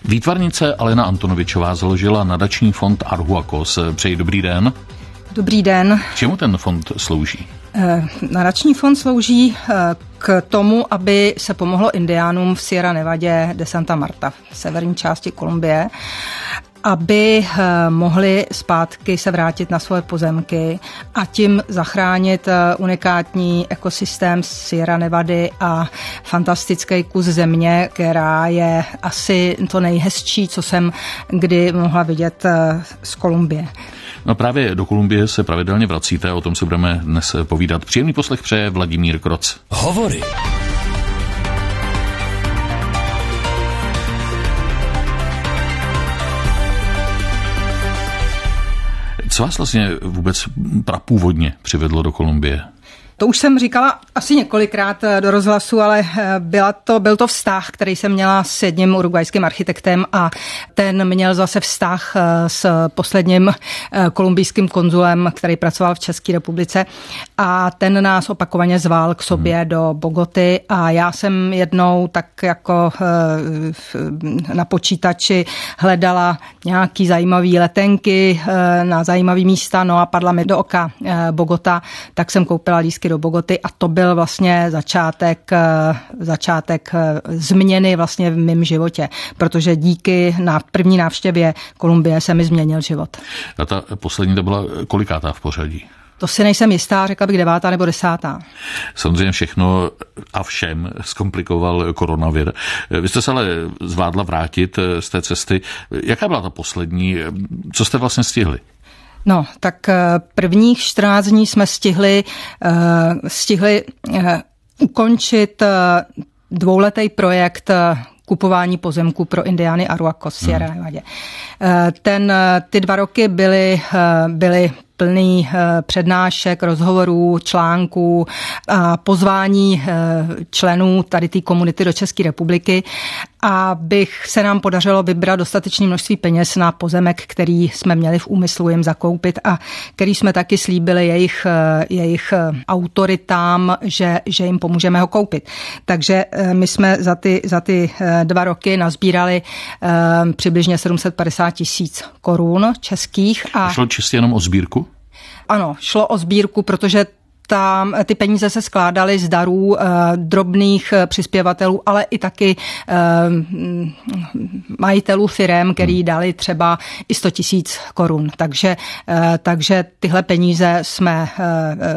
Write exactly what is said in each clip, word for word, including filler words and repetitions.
Výtvarnice Alena Antonovičová založila nadační fond Arhuakos. Přeji dobrý den. Dobrý den. Čemu ten fond slouží? Nadační fond slouží k tomu, aby se pomohlo indiánům v Sierra Nevadě de Santa Marta, v severní části Kolumbie, aby mohli zpátky se vrátit na svoje pozemky a tím zachránit unikátní ekosystém Sierra Nevady a fantastický kus země, která je asi to nejhezčí, co jsem kdy mohla vidět z Kolumbie. No právě do Kolumbie se pravidelně vracíte, o tom se budeme dnes povídat. Příjemný poslech přeje Vladimír Kroc. Hovory. Co vás vlastně vůbec prapůvodně přivedlo do Kolumbie? To už jsem říkala asi několikrát do rozhlasu, ale byla to, byl to vztah, který jsem měla s jedním urugvajským architektem a ten měl zase vztah s posledním kolumbijským konzulem, který pracoval v České republice a ten nás opakovaně zval k sobě hmm. do Bogoty a já jsem jednou tak jako na počítači hledala nějaký zajímavý letenky na zajímavý místa, no a padla mi do oka Bogota, tak jsem koupila lístky do Bogoty a to byl vlastně začátek, začátek změny vlastně v mém životě, protože díky na první návštěvě Kolumbie se mi změnil život. A ta poslední to byla kolikátá v pořadí? To si nejsem jistá, řekla bych devátá nebo desátá. Samozřejmě všechno a všem zkomplikoval koronavir. Vy jste se ale zvládla vrátit z té cesty. Jaká byla ta poslední? Co jste vlastně stihli? No, tak prvních čtrnáct dní jsme stihli, uh, stihli uh, ukončit uh, dvouletý projekt uh, kupování pozemků pro indiány Arhuacos v Sierra Nevadě. Uh, ten, ty dva roky byly, uh, byly plný přednášek, rozhovorů, článků a pozvání členů tady té komunity do České republiky, abych se nám podařilo vybrat dostatečné množství peněz na pozemek, který jsme měli v úmyslu jim zakoupit a který jsme taky slíbili jejich, jejich autoritám, že, že jim pomůžeme ho koupit. Takže my jsme za ty, za ty dva roky nazbírali přibližně sedm set padesát tisíc korun českých. A šlo čistě jenom o sbírku? Ano, šlo o sbírku, protože tam ty peníze se skládaly z darů eh, drobných přispěvatelů, ale i taky eh, majitelů firem, který dali třeba i sto tisíc korun. Takže, eh, takže tyhle peníze jsme eh,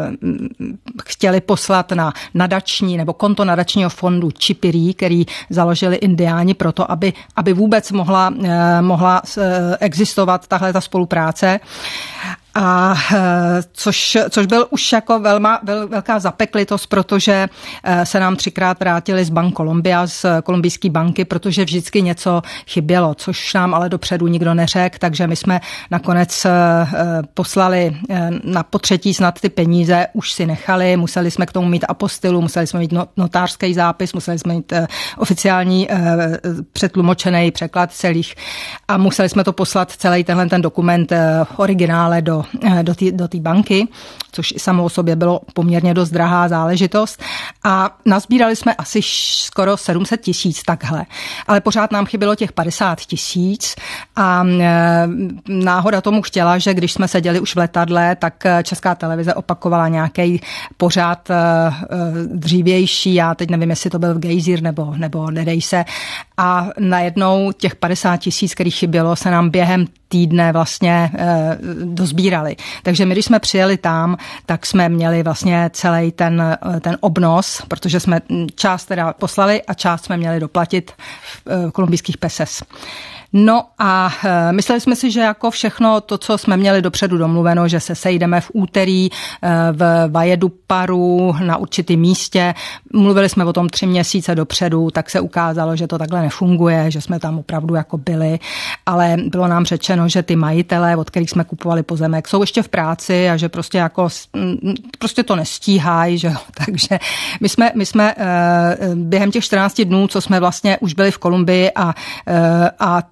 chtěli poslat na nadační nebo konto nadačního fondu Čipirý, který založili indiáni proto, aby, aby vůbec mohla, eh, mohla eh, existovat tahle ta spolupráce. A což, což byl už jako velma, vel, velká zapeklitost, protože se nám třikrát vrátili z Bank Colombia, z kolumbijské banky, protože vždycky něco chybělo, což nám ale dopředu nikdo neřekl, takže my jsme nakonec poslali na potřetí snad ty peníze, už si nechali, museli jsme k tomu mít apostilu, museli jsme mít notářský zápis, museli jsme mít oficiální přetlumočený překlad celých a museli jsme to poslat celý tenhle ten dokument originále do do té do té banky, což samo o sobě bylo poměrně dost drahá záležitost a nazbírali jsme asi skoro sedm set tisíc takhle, ale pořád nám chybělo těch padesát tisíc a náhoda tomu chtěla, že když jsme seděli už v letadle, tak Česká televize opakovala nějaký pořád dřívější, já teď nevím, jestli to byl Gejzír nebo, nebo Nedej se a najednou těch padesát tisíc, který chybělo, se nám během týdne vlastně e, dozbírali. Takže my, když jsme přijeli tam, tak jsme měli vlastně celý ten, ten obnos, protože jsme část teda poslali a část jsme měli doplatit v e, kolumbijských pesos. No a e, mysleli jsme si, že jako všechno to, co jsme měli dopředu domluveno, že se sejdeme v úterý e, v Valleduparu na určitém místě. Mluvili jsme o tom tři měsíce dopředu, tak se ukázalo, že to takhle nefunguje, že jsme tam opravdu jako byli, ale bylo nám řečeno, že ty majitelé, od kterých jsme kupovali pozemek, jsou ještě v práci a že prostě jako prostě to nestíhají, že takže my jsme, my jsme e, během těch čtrnácti dnů, co jsme vlastně už byli v Kolumbii a, e, a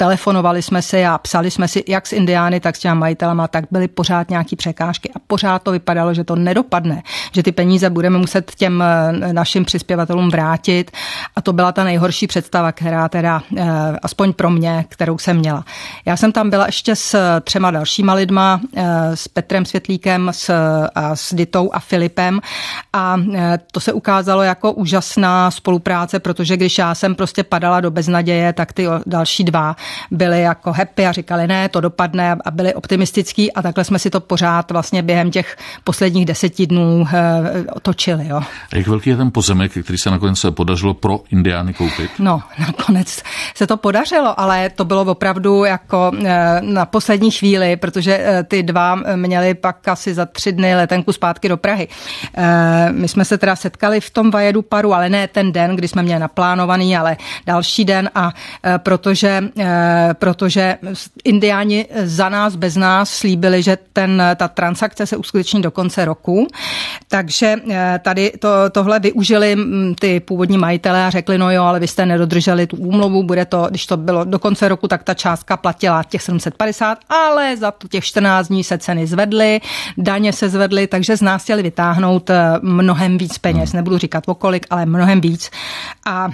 telefonovali jsme si a psali jsme si jak s indiány, tak s těma majitelama, tak byly pořád nějaký překážky a pořád to vypadalo, že to nedopadne, že ty peníze budeme muset těm našim přispěvatelům vrátit a to byla ta nejhorší představa, která teda aspoň pro mě, kterou jsem měla. Já jsem tam byla ještě s třema dalšíma lidma, s Petrem Světlíkem s, a s Ditou a Filipem a to se ukázalo jako úžasná spolupráce, protože když já jsem prostě padala do beznaděje, tak ty další dva byli jako happy a říkali ne, to dopadne a byli optimistický a takhle jsme si to pořád vlastně během těch posledních deseti dnů točili. Jo. A jak velký je ten pozemek, který se nakonec podařilo pro indiány koupit? No, nakonec se to podařilo, ale to bylo opravdu jako na poslední chvíli, protože ty dva měli pak asi za tři dny letenku zpátky do Prahy. My jsme se teda setkali v tom Valleduparu, ale ne ten den, kdy jsme měli naplánovaný, ale další den a protože, protože indiáni za nás, bez nás slíbili, že ten, ta transakce se uskuteční do konce roku, takže tady to, tohle využili ty původní majitelé a řekli, no jo, ale vy jste nedodrželi tu úmluvu, bude to, když to bylo do konce roku, tak ta částka platila těch sedm set padesát, ale za to těch čtrnáct dní se ceny zvedly, daně se zvedly, takže z nás chtěli vytáhnout mnohem víc peněz, nebudu říkat o kolik, ale mnohem víc. A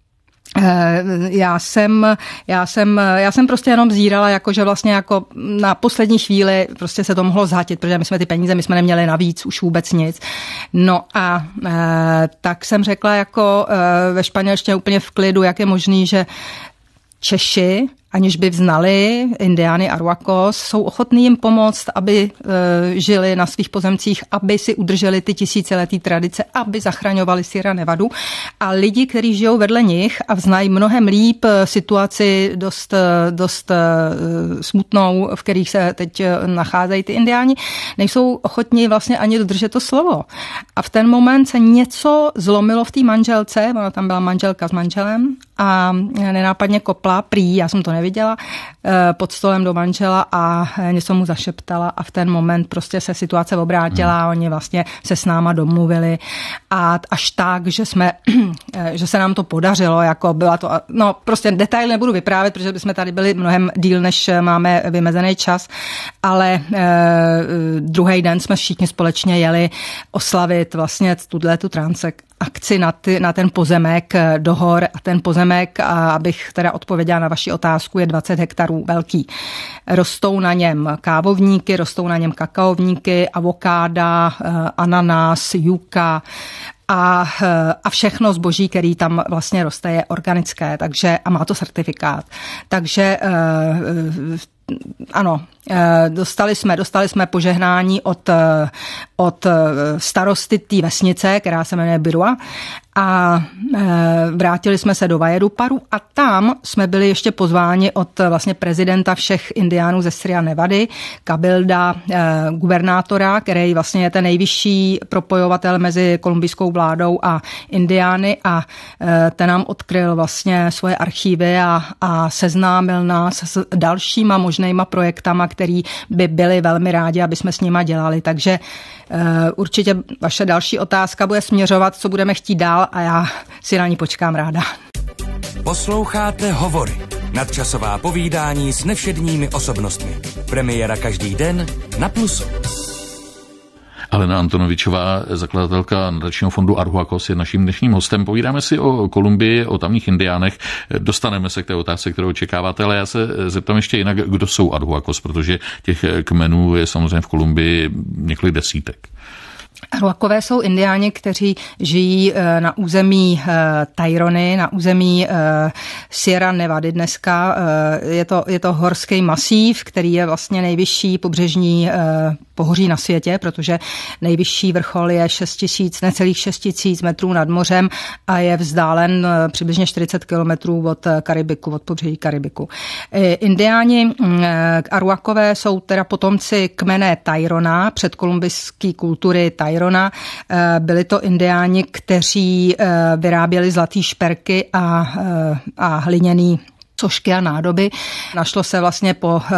Já jsem, já jsem, já jsem prostě jenom zírala, jako, že vlastně jako na poslední chvíli prostě se to mohlo zhatit, protože my jsme ty peníze, my jsme neměli navíc už vůbec nic. No a e, tak jsem řekla jako e, ve španělštině úplně v klidu, jak je možný, že Češi, aniž by znali indiány Arhuacos, jsou ochotní jim pomoct, aby e, žili na svých pozemcích, aby si udrželi ty tisíciletý tradice, aby zachraňovali Sierra Nevadu. A lidi, kteří žijou vedle nich a znají mnohem líp situaci dost, dost e, smutnou, v kterých se teď nacházejí ty indiáni, nejsou ochotní vlastně ani dodržet to slovo. A v ten moment se něco zlomilo v té manželce, ona tam byla manželka s manželem a nenápadně kopla, prý, já jsem to neviděla, pod stolem do manžela a něco mu zašeptala a v ten moment prostě se situace obrátila a oni vlastně se s náma domluvili a až tak, že jsme, že se nám to podařilo, jako byla to, no prostě detail nebudu vyprávět, protože bychom tady byli mnohem díl, než máme vymezený čas, ale eh, druhý den jsme všichni společně jeli oslavit vlastně tuto transakci akci na, ty, na ten pozemek do hor a ten pozemek, a abych teda odpověděla na vaši otázku, je dvacet hektarů velký. Rostou na něm kávovníky, rostou na něm kakaovníky, avokáda, ananas, juka a, a všechno zboží, který tam vlastně roste, je organické, takže a má to certifikát. Takže ano, dostali jsme, dostali jsme požehnání od, od starosty té vesnice, která se jmenuje Birua, a vrátili jsme se do Valleduparu a tam jsme byli ještě pozváni od vlastně prezidenta všech indiánů ze Sierra Nevady, Kabilda, gubernátora, který vlastně je ten nejvyšší propojovatel mezi kolumbijskou vládou a indiány a ten nám odkryl vlastně svoje archívy a, a seznámil nás s dalšíma možnýma projektama, který by byli velmi rádi, aby jsme s nima dělali. Takže určitě vaše další otázka bude směřovat, co budeme chtít dál a já si na ní počkám ráda. Posloucháte Hovory, nadčasová povídání s nevšedními osobnostmi. Premiéra každý den na Plusu. Alena Antonovičová, zakladatelka nadačního fondu Arhuacos, je naším dnešním hostem. Povídáme si o Kolumbii, o tamních indiánech. Dostaneme se k té otázce, kterou očekáváte, ale já se zeptám ještě jinak, kdo jsou Arhuacos, protože těch kmenů je samozřejmě v Kolumbii několik desítek. Arhuacové jsou indiáni, kteří žijí na území Tairony, na území Sierra Nevady dneska. Je to, je to horský masív, který je vlastně nejvyšší pobřežní pohoří na světě, protože nejvyšší vrchol je šest tisíc, necelých šest tisíc metrů nad mořem a je vzdálen přibližně čtyřicet kilometrů od Karibiku, od pobřeží Karibiku. Indiáni Arhuacové jsou teda potomci kmene Tairona, předkolumbijské kultury Tairona. Byli to indiáni, kteří vyráběli zlatý šperky a, a hliněný sošky a nádoby. Našlo se vlastně po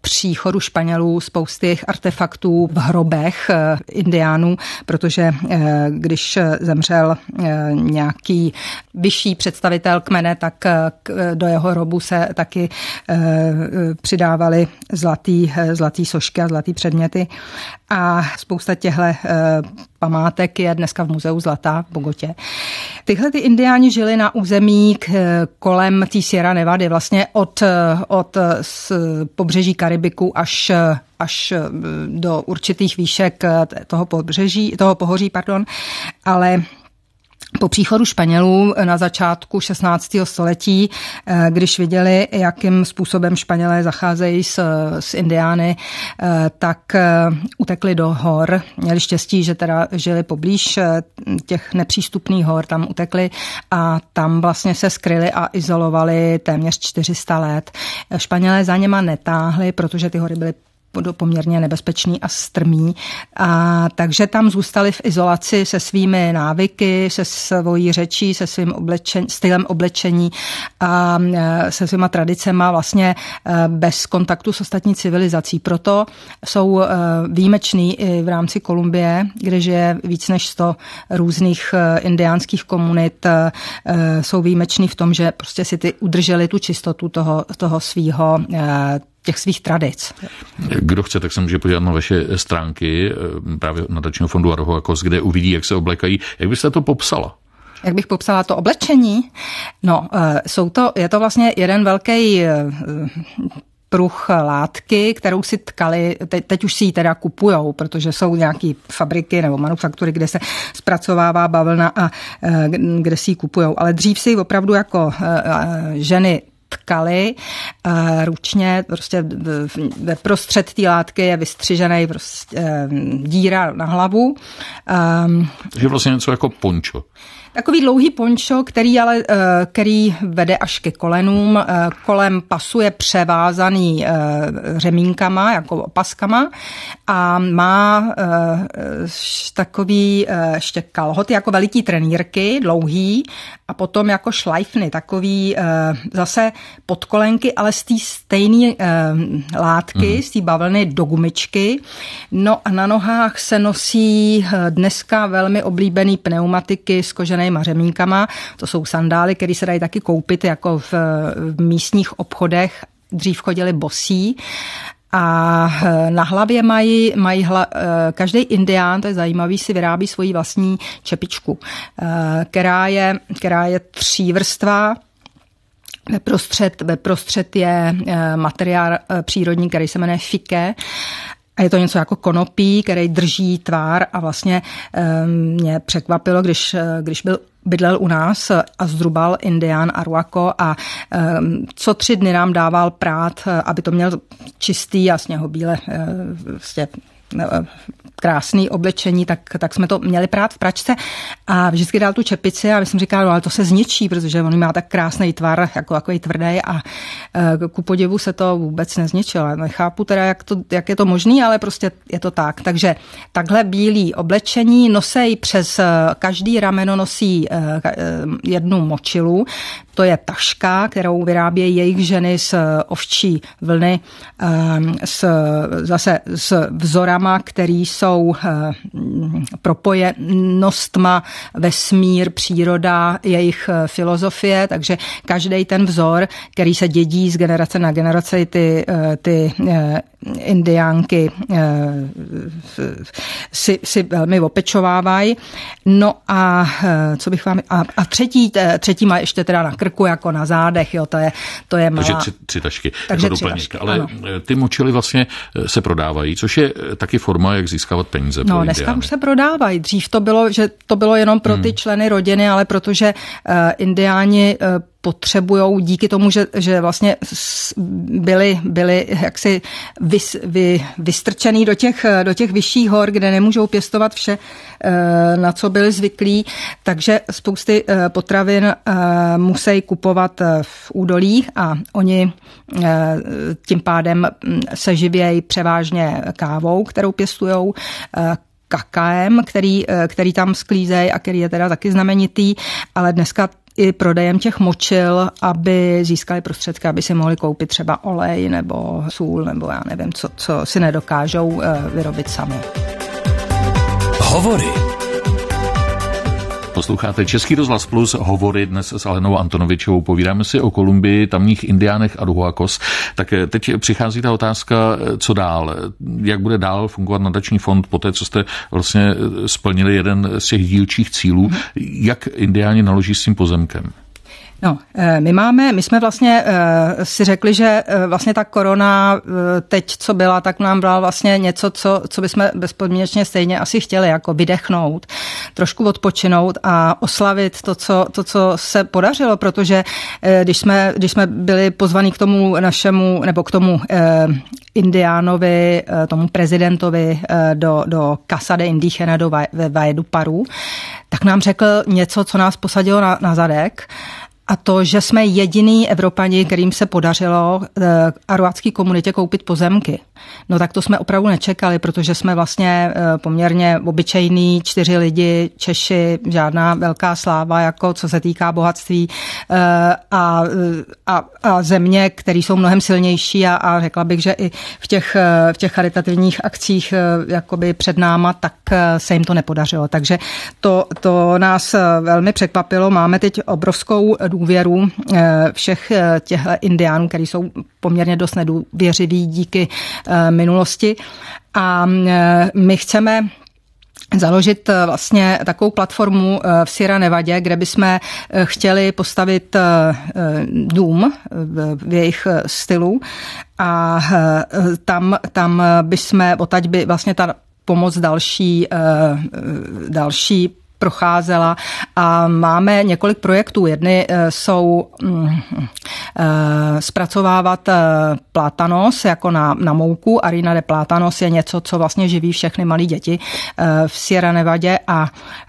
příchodu Španělů spousty jejich artefaktů v hrobech indiánů, protože když zemřel nějaký vyšší představitel kmene, tak do jeho hrobu se taky přidávaly zlatý, zlatý sošky a zlatý předměty. A spousta těchto památek je dneska v Muzeu zlata v Bogotě. Tyhle ty indiáni žili na území kolem té Sierra Nevady, vlastně od, od pobřeží Karibiku až, až do určitých výšek toho pobřeží, toho pohoří, pardon, ale po příchodu Španělů na začátku šestnáctého století, když viděli, jakým způsobem Španělé zacházejí s, s indiány, tak utekli do hor. Měli štěstí, že teda žili poblíž těch nepřístupných hor, tam utekli a tam vlastně se skryli a izolovali téměř čtyři sta let. Španělé za něma netáhli, protože ty hory byly poměrně nebezpečný a strmý. A takže tam zůstali v izolaci se svými návyky, se svojí řečí, se svým oblečen, stylem oblečení a se svýma tradicema vlastně bez kontaktu s ostatní civilizací. Proto jsou výjimeční i v rámci Kolumbie, kde žije víc než sto různých indiánských komunit. Jsou výjimeční v tom, že prostě si ty udrželi tu čistotu toho, toho svýho těch svých tradic. Kdo chce, tak se může podívat na vaše stránky právě nadačního fondu Arhuacos, kde uvidí, jak se oblekají. Jak byste to popsala? Jak bych popsala to oblečení? No, jsou to, je to vlastně jeden velký pruh látky, kterou si tkali, teď, teď už si ji teda kupujou, protože jsou nějaké fabriky nebo manufaktury, kde se zpracovává bavlna a kde si ji kupujou. Ale dřív si opravdu jako ženy tkali uh, ručně, prostě ve prostřed té látky je vystřižený prostě, uh, díra na hlavu. Um, Takže vlastně něco jako pončo. Takový dlouhý pončo, který ale který vede až ke kolenům. Kolem pasu je převázaný řemínkama, jako opaskama a má takový ještě kalhoty, jako veliký trenýrky, dlouhý a potom jako šlajfny, takový zase podkolenky, ale z té stejné látky, mm. z té bavlny do gumičky. No a na nohách se nosí dneska velmi oblíbený pneumatiky s koženými řemínkama. To jsou sandály, které se dají taky koupit jako v, v místních obchodech. Dřív chodili bosí. A na hlavě mají, mají hla, každý indián, to je zajímavý, si vyrábí svoji vlastní čepičku, která je, která je třívrstvá. Ve prostřed, ve prostřed je materiál přírodní, který se jmenuje fiké. A je to něco jako konopí, který drží tvár a vlastně mě překvapilo, když, když byl bydlel u nás a zdrubal indián Arhuaco a co tři dny nám dával prát, aby to měl čistý a sněhobíle vlastně krásný oblečení, tak, tak jsme to měli prát v pračce a vždycky dal tu čepici a my jsem říkala, no ale to se zničí, protože on má tak krásný tvar, jako takový tvrdý a ku podivu se to vůbec nezničilo. Nechápu teda, jak, to, jak je to možný, ale prostě je to tak. Takže takhle bílý oblečení nosej přes každý rameno nosí jednu močilu. To je taška, kterou vyrábějí jejich ženy z ovčí vlny, s, zase s vzorama, který jsou propojenostma vesmír, příroda, jejich filozofie, takže každý ten vzor, který se dědí z generace na generaci, ty, ty indiánky si, si velmi opečovávají. No a co bych vám... A, a třetí, třetí má ještě teda na krku, jako na zádech, jo, to je, to je malá... Takže tři, tři tašky, Takže jako tři doplněk. tašky, ale ano. Ty močily vlastně se prodávají, což je taky forma, jak získávat peníze. No, dneska indiány. Už se prodávají. Dřív to bylo, že to bylo jenom pro ty hmm. členy rodiny, ale protože uh, indiáni uh, potřebujou díky tomu, že, že vlastně byli, byli jaksi vys, vy, vystrčený do těch, do těch vyšších hor, kde nemůžou pěstovat vše, na co byli zvyklí, takže spousty potravin musí kupovat v údolích a oni tím pádem se živějí převážně kávou, kterou pěstujou, kakaem, který, který tam sklízejí a který je teda taky znamenitý, ale dneska i prodejem těch močil, aby získali prostředky, aby si mohli koupit třeba olej nebo sůl, nebo já nevím, co, co si nedokážou vyrobit sami. Hovory. Posloucháte Český rozhlas Plus, hovory dnes s Alenou Antonovičovou. Povídáme si o Kolumbii, tamních indiánech a Arhuacos. Tak teď přichází ta otázka, co dál. Jak bude dál fungovat nadační fond po té, co jste vlastně splnili jeden z těch dílčích cílů. Jak indiáni naloží s tím pozemkem? No, my máme, my jsme vlastně si řekli, že vlastně ta korona teď, co byla, tak nám byla vlastně něco, co, co bychom bezpodmínečně stejně asi chtěli, jako vydechnout, trošku odpočinout a oslavit to, co, to, co se podařilo, protože když jsme, když jsme byli pozvaní k tomu našemu, nebo k tomu Indiánovi, tomu prezidentovi do, do Casa de Indígena, do Valleduparu, tak nám řekl něco, co nás posadilo na, na zadek. A to, že jsme jediný Evropani, kterým se podařilo arhuacké komunitě koupit pozemky. No tak to jsme opravdu nečekali, protože jsme vlastně poměrně obyčejní, čtyři lidi, Češi, žádná velká sláva, jako co se týká bohatství a, a, a země, které jsou mnohem silnější a, a řekla bych, že i v těch, v těch charitativních akcích jakoby před náma, tak se jim to nepodařilo. Takže to, to nás velmi překvapilo. Máme teď obrovskou důvěru všech těchto indiánů, kteří jsou poměrně dost nedůvěřiví díky minulosti. A my chceme založit vlastně takovou platformu v Sierra Nevadě, kde bychom chtěli postavit dům v jejich stylu a tam, tam bychom, odtaď by vlastně ta pomoc další, další procházela a máme několik projektů. Jedny jsou mm, zpracovávat plátanos jako na, na mouku. Harina de plátanos je něco, co vlastně živí všechny malé děti v Sierra Nevadě a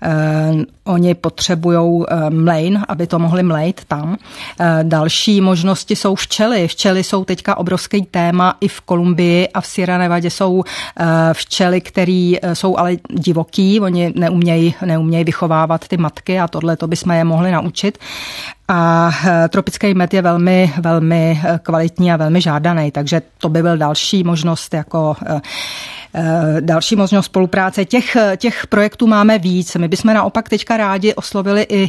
oni potřebují mlejn, aby to mohli mlejt tam. Další možnosti jsou včely. Včely jsou teďka obrovský téma i v Kolumbii a v Sierra Nevadě jsou včely, které jsou ale divoký. Oni neumějí, neumějí vychovávat ty matky a tohle to bychom je mohli naučit. A tropický med je velmi, velmi kvalitní a velmi žádaný, takže to by byl další možnost jako další možnost spolupráce. Těch, těch projektů máme víc. My bychom naopak teďka rádi oslovili i,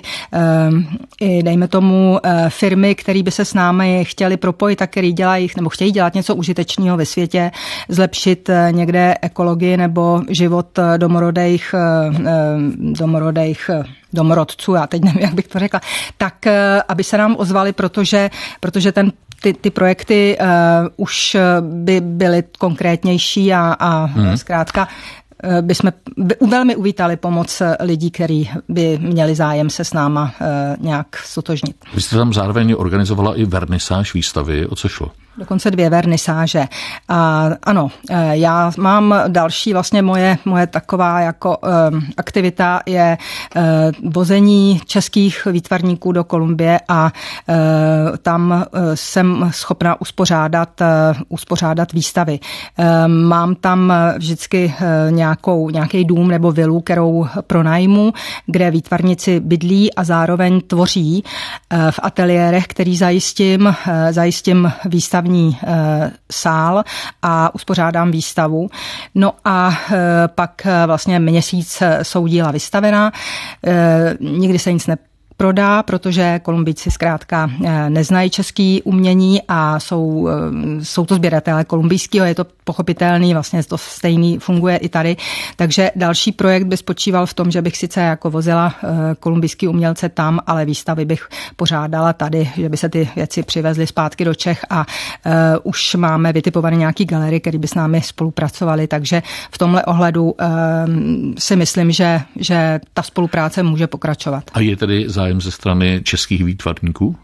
i dejme tomu, firmy, které by se s námi chtěli propojit a který dělají, nebo chtějí dělat něco užitečného ve světě, zlepšit někde ekologii nebo život domorodých, domorodých domorodců, já teď nevím, jak bych to řekla, tak aby se nám ozvali, protože, protože ten Ty, ty projekty uh, už by byly konkrétnější a, a hmm. zkrátka uh, bychom by velmi uvítali pomoc lidí, kteří by měli zájem se s náma uh, nějak stotožnit. Vy jste tam zároveň organizovala i vernisáž výstavy. O co šlo? Dokonce dvě vernisáže. A ano, já mám další vlastně moje, moje taková jako um, aktivita je uh, vození českých výtvarníků do Kolumbie a uh, tam uh, jsem schopna uspořádat, uh, uspořádat výstavy. Uh, mám tam vždycky uh, nějakou, nějaký dům nebo vilu, kterou pronajmu, kde výtvarníci bydlí a zároveň tvoří uh, v ateliérech, který zajistím, uh, zajistím výstavy sál a uspořádám výstavu. No a pak vlastně měsíc jsou díla vystavená. Nikdy se nic ne prodá, protože Kolumbijci zkrátka neznají český umění a jsou, jsou to sběratelé kolumbijského, je to pochopitelný, vlastně to stejný funguje i tady. Takže další projekt by spočíval v tom, že bych sice jako vozila kolumbijský umělce tam, ale výstavy bych pořádala tady, že by se ty věci přivezly zpátky do Čech a uh, už máme vytipované nějaký galerie, které by s námi spolupracovali, takže v tomhle ohledu uh, si myslím, že, že ta spolupráce může pokračovat. A je tedy zájem ze strany českých výtvarníků?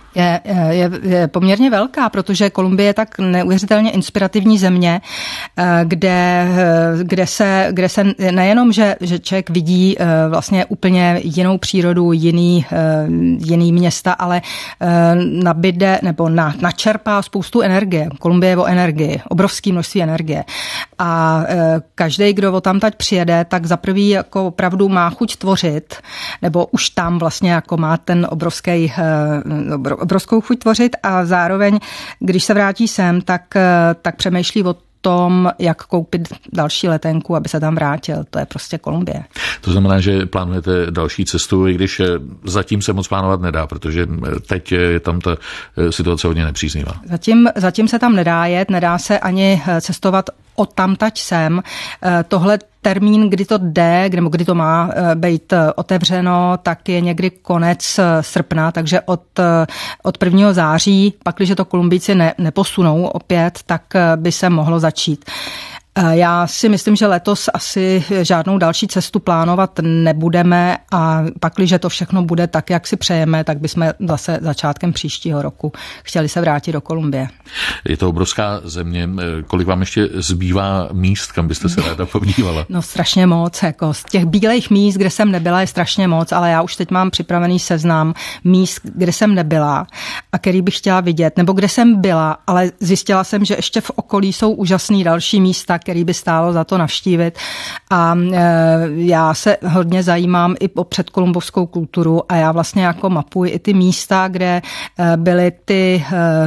Je, je, je poměrně velká, protože Kolumbie je tak neuvěřitelně inspirativní země, kde, kde, se, kde se nejenom, že, že člověk vidí vlastně úplně jinou přírodu, jiný, jiný města, ale nabide nebo na, načerpá spoustu energie. Kolumbie je o energii, obrovské množství energie. A každý, kdo o tamtať přijede, tak za prvý jako opravdu má chuť tvořit, nebo už tam vlastně jako má ten obrovský obrovskou chuť tvořit a zároveň, když se vrátí sem, tak, tak přemýšlí o tom, jak koupit další letenku, aby se tam vrátil. To je prostě Kolumbie. To znamená, že plánujete další cestu, i když zatím se moc plánovat nedá, protože teď je tam ta situace hodně nepříznivá. Zatím, zatím se tam nedá jet, nedá se ani cestovat od tamtať sem. Tohle termín, kdy to jde, nebo kdy to má být otevřeno, tak je někdy konec srpna, takže od, od prvního září, pak když to Kolumbijci ne, neposunou opět, tak by se mohlo začít. Já si myslím, že letos asi žádnou další cestu plánovat nebudeme a pak, když to všechno bude tak, jak si přejeme, tak bychom zase začátkem příštího roku chtěli se vrátit do Kolumbie. Je to obrovská země. Kolik vám ještě zbývá míst, kam byste se ráda podívala? No strašně moc. Jako z těch bílejch míst, kde jsem nebyla, je strašně moc, ale já už teď mám připravený seznam míst, kde jsem nebyla a který bych chtěla vidět, nebo kde jsem byla, ale zjistila jsem, že ještě v okolí jsou úžasný další místa, který by stálo za to navštívit. A já se hodně zajímám i o předkolumbovskou kulturu a já vlastně jako mapuji i ty místa, kde byly ty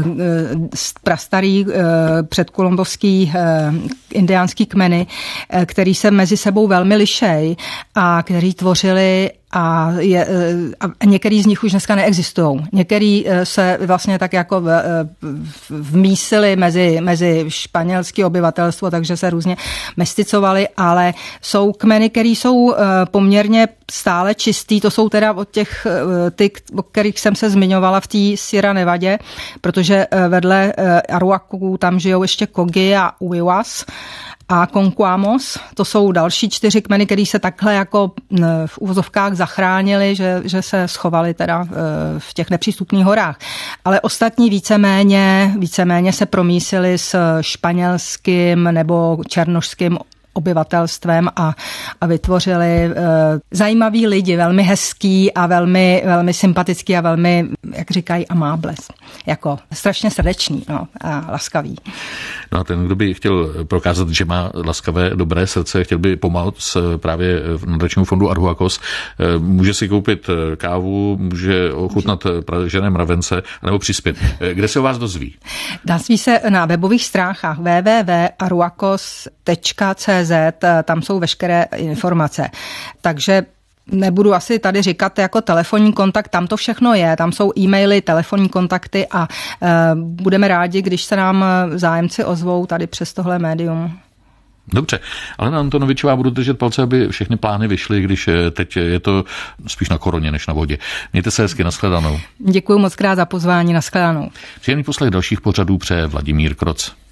prastarý předkolumbovský indiánský kmeny, který se mezi sebou velmi lišej a který tvořili a, je, a některý z nich už dneska neexistují. Některý se vlastně tak jako v, vmísili mezi, mezi španělské obyvatelstvo, takže se různě mesticovali, ale jsou kmeny, které jsou poměrně stále čistý. To jsou teda od těch, ty, o kterých jsem se zmiňovala v té Sierra Nevadě, protože vedle Aruaků tam žijou ještě Kogi a Uiwas a Conquamos. To jsou další čtyři kmeny, které se takhle jako v úvozovkách zachránili, že, že se schovali teda v těch nepřístupných horách. Ale ostatní víceméně, víceméně se promísili s španělským nebo černošským obyvatelstvem a, a vytvořili uh, zajímaví lidi, velmi hezký a velmi, velmi sympatický a velmi, jak říkají, amábles. Jako strašně srdečný, no, a laskavý. No a ten, kdo by chtěl prokázat, že má laskavé, dobré srdce, chtěl by pomoct právě v nadačnímu fondu Arhuacos, může si koupit kávu, může ochutnat pražené mravence, nebo přispět. Kde se o vás dozví? Dozví se na webových stránkách w w w tečka arhuacos tečka c z, tam jsou veškeré informace. Takže nebudu asi tady říkat jako telefonní kontakt, tam to všechno je, tam jsou e-maily, telefonní kontakty a e, budeme rádi, když se nám zájemci ozvou tady přes tohle médium. Dobře, Alena Antonovičová, budu držet palce, aby všechny plány vyšly, když teď je to spíš na koroně než na vodě. Mějte se hezky, nashledanou. Děkuji moc krát za pozvání, nashledanou. Příjemný poslech dalších pořadů přeje Vladimír Kroc.